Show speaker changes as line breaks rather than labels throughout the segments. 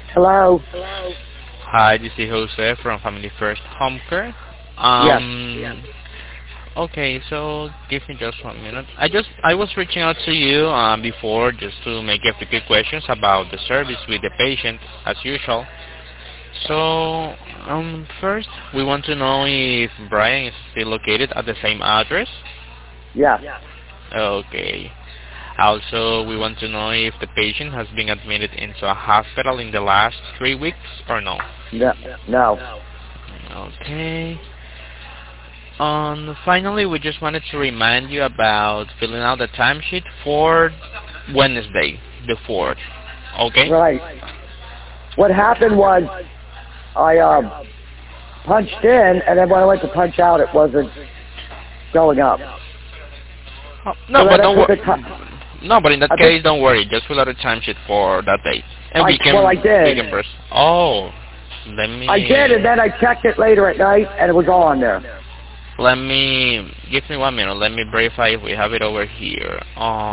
Hello?
Hi, this is Jose from Family First Home Care.
Yes.
Okay, so give me just 1 minute. I was reaching out to you before just to make a few quick questions about the service with the patient as usual. So first we want to know if Brian is still located at the same address.
Yes.
Okay. Also, we want to know if the patient has been admitted into a hospital in the last 3 weeks or no.
No. No.
Okay. Finally, we just wanted to remind you about filling out the timesheet for Wednesday, the 4th. Okay?
Right. What happened was I punched in, and then when I went to punch out, it wasn't going up.
Oh,
So
no, but
then I
don't
put the
worry.
time.
No, but in that
I put.
case, don't worry. Just fill out a timesheet for that day, and
Well, I
we
did.
can press. Oh, let
I did, and
me
then I checked it later at night, and it was all on there.
let me give me 1 minute. Let me verify if we have it over here.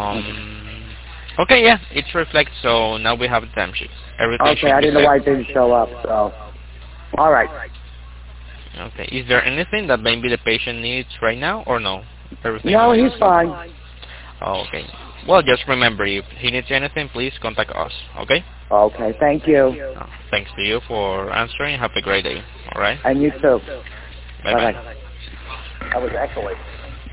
Okay, yeah, it's reflects. So now we have the timesheet. Everything
Okay,
should
I
be
didn't know
set.
why it didn't show up. So, all right.
Okay. Is there anything that maybe the patient needs right now or no? Everything
No,
is...
he's fine.
Oh, okay. Well, just remember, if he needs anything, please contact us, okay?
Okay, thank you,
Thanks to you for answering. Have a great day, all right?
and you too. Bye
Bye-bye.
bye. I was echoing.